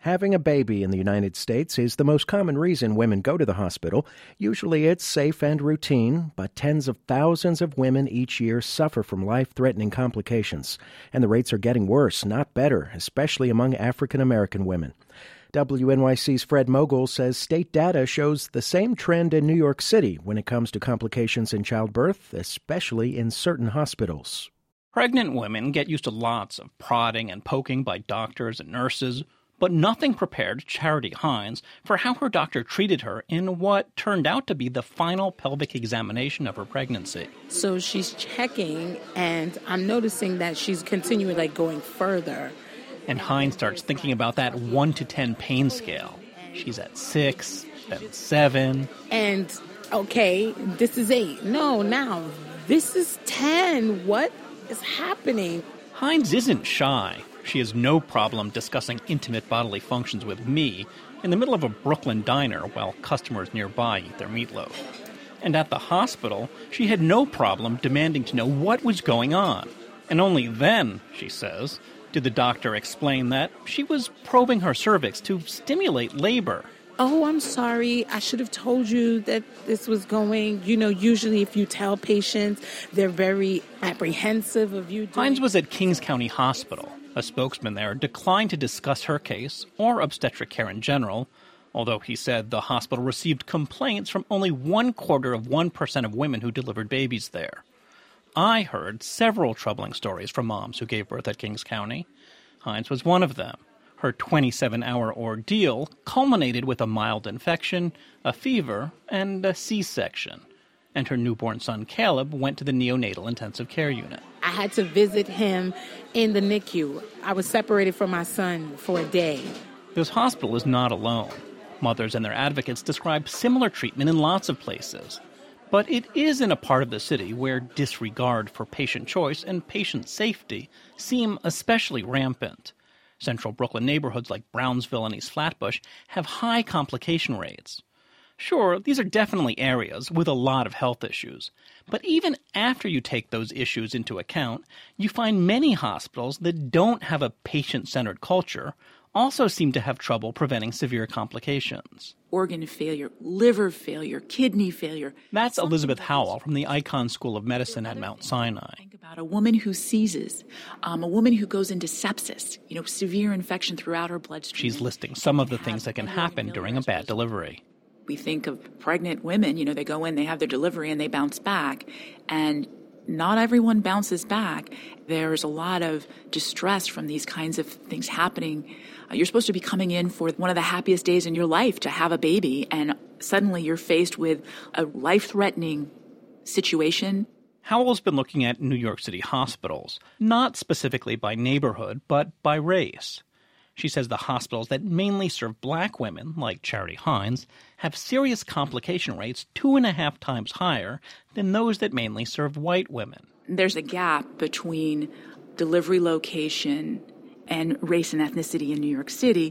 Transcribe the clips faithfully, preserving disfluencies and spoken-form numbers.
Having a baby in the United States is the most common reason women go to the hospital. Usually it's safe and routine, but tens of thousands of women each year suffer from life-threatening complications. And the rates are getting worse, not better, especially among African American women. W N Y C's Fred Mogul says state data shows the same trend in New York City when it comes to complications in childbirth, especially in certain hospitals. Pregnant women get used to lots of prodding and poking by doctors and nurses, but nothing prepared Charity Hines for how her doctor treated her in what turned out to be the final pelvic examination of her pregnancy. So she's checking, and I'm noticing that she's continuing, like, going further. And Hines starts thinking about that one to ten pain scale. She's at six, then seven. And, okay, this is eight. No, now, this is ten. What is happening? Hines isn't shy. She has no problem discussing intimate bodily functions with me in the middle of a Brooklyn diner while customers nearby eat their meatloaf. And at the hospital, she had no problem demanding to know what was going on. And only then, she says, did the doctor explain that she was probing her cervix to stimulate labor. Oh, I'm sorry. I should have told you that this was going. You know, usually if you tell patients, they're very apprehensive of you doing... Hines was at Kings County Hospital. A spokesman there declined to discuss her case or obstetric care in general, although he said the hospital received complaints from only one quarter of one percent of women who delivered babies there. I heard several troubling stories from moms who gave birth at Kings County. Hines was one of them. Her twenty-seven hour ordeal culminated with a mild infection, a fever, and a C-section. And her newborn son, Caleb, went to the neonatal intensive care unit. I had to visit him in the N I C U. I was separated from my son for a day. This hospital is not alone. Mothers and their advocates describe similar treatment in lots of places. But it is in a part of the city where disregard for patient choice and patient safety seem especially rampant. Central Brooklyn neighborhoods like Brownsville and East Flatbush have high complication rates. Sure, these are definitely areas with a lot of health issues, but even after you take those issues into account, you find many hospitals that don't have a patient-centered culture also seem to have trouble preventing severe complications. Organ failure, liver failure, kidney failure. That's Elizabeth Howell from the Icahn School of Medicine at Mount Sinai. Think about a woman who seizes, um, a woman who goes into sepsis, you know, severe infection throughout her bloodstream. She's listing some of the things that can happen during a bad delivery. We think of pregnant women, you know, they go in, they have their delivery, and they bounce back. And not everyone bounces back. There's a lot of distress from these kinds of things happening. Uh, you're supposed to be coming in for one of the happiest days in your life to have a baby, and suddenly you're faced with a life-threatening situation. Howell's been looking at New York City hospitals, not specifically by neighborhood, but by race. She says the hospitals that mainly serve black women, like Charity Hines, have serious complication rates two and a half times higher than those that mainly serve white women. There's a gap between delivery location and race and ethnicity in New York City,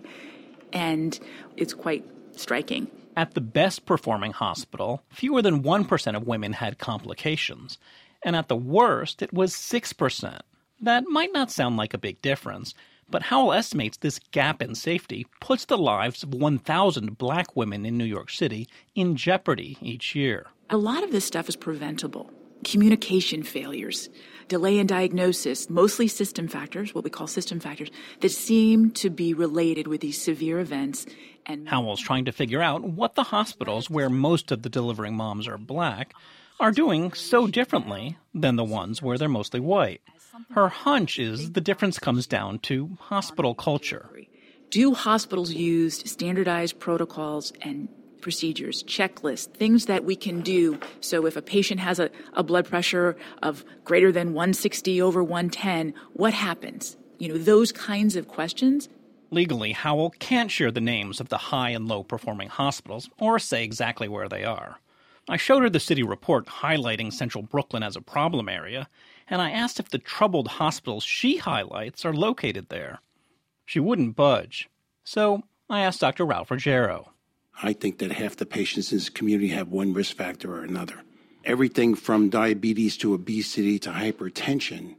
and it's quite striking. At the best-performing hospital, fewer than one percent of women had complications, and at the worst, it was six percent. That might not sound like a big difference, but Howell estimates this gap in safety puts the lives of one thousand black women in New York City in jeopardy each year. A lot of this stuff is preventable. Communication failures, delay in diagnosis, mostly system factors, what we call system factors, that seem to be related with these severe events. And Howell's trying to figure out what the hospitals where most of the delivering moms are black are doing so differently than the ones where they're mostly white. Her hunch is the difference comes down to hospital culture. Do hospitals use standardized protocols and procedures, checklists, things that we can do so if a patient has a, a blood pressure of greater than one sixty over one ten, what happens? You know, those kinds of questions. Legally, Howell can't share the names of the high and low performing hospitals or say exactly where they are. I showed her the city report highlighting Central Brooklyn as a problem area, and I asked if the troubled hospitals she highlights are located there. She wouldn't budge. So I asked Doctor Ralph Ruggiero. I think that half the patients in this community have one risk factor or another. Everything from diabetes to obesity to hypertension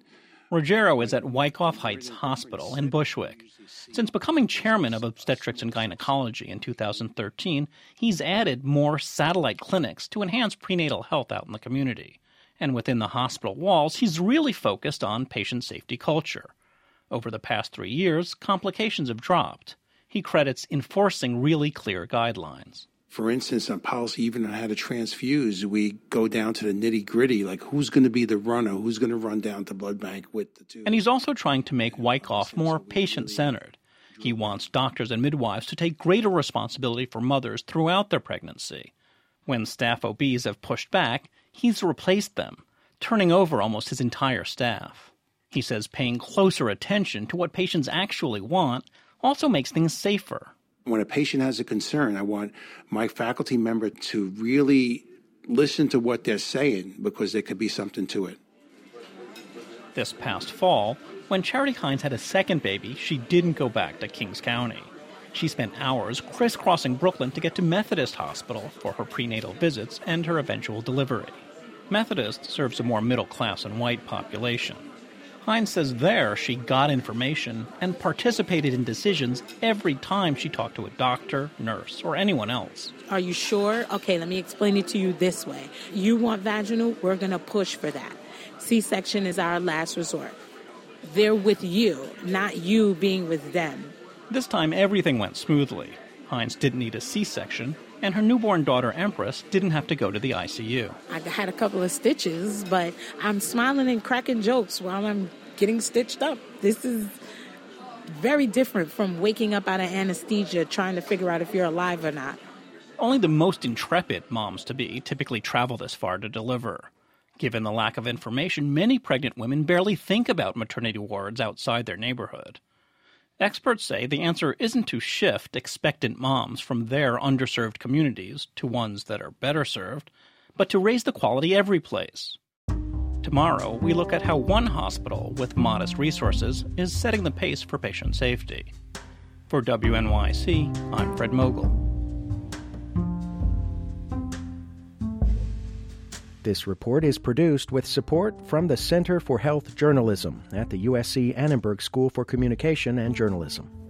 Ruggiero is at Wyckoff Heights Hospital in Bushwick. Since becoming chairman of obstetrics and gynecology in two thousand thirteen, he's added more satellite clinics to enhance prenatal health out in the community. And within the hospital walls, he's really focused on patient safety culture. Over the past three years, complications have dropped. He credits enforcing really clear guidelines. For instance, on policy, even on how to transfuse, we go down to the nitty-gritty, like who's going to be the runner, who's going to run down to blood bank with the two. And he's also trying to make Wyckoff more patient-centered. He wants doctors and midwives to take greater responsibility for mothers throughout their pregnancy. When staph O Bs have pushed back, he's replaced them, turning over almost his entire staff. He says paying closer attention to what patients actually want also makes things safer. When a patient has a concern, I want my faculty member to really listen to what they're saying because there could be something to it. This past fall, when Charity Hines had a second baby, she didn't go back to Kings County. She spent hours crisscrossing Brooklyn to get to Methodist Hospital for her prenatal visits and her eventual delivery. Methodist serves a more middle-class and white population. Hines says there she got information and participated in decisions every time she talked to a doctor, nurse, or anyone else. Are you sure? Okay, let me explain it to you this way. You want vaginal? We're going to push for that. C-section is our last resort. They're with you, not you being with them. This time everything went smoothly. Hines didn't need a C-section, and her newborn daughter, Empress, didn't have to go to the I C U. I had a couple of stitches, but I'm smiling and cracking jokes while I'm getting stitched up. This is very different from waking up out of anesthesia trying to figure out if you're alive or not. Only the most intrepid moms-to-be typically travel this far to deliver. Given the lack of information, many pregnant women barely think about maternity wards outside their neighborhood. Experts say the answer isn't to shift expectant moms from their underserved communities to ones that are better served, but to raise the quality every place. Tomorrow, we look at how one hospital with modest resources is setting the pace for patient safety. For W N Y C, I'm Fred Mogul. This report is produced with support from the Center for Health Journalism at the U S C Annenberg School for Communication and Journalism.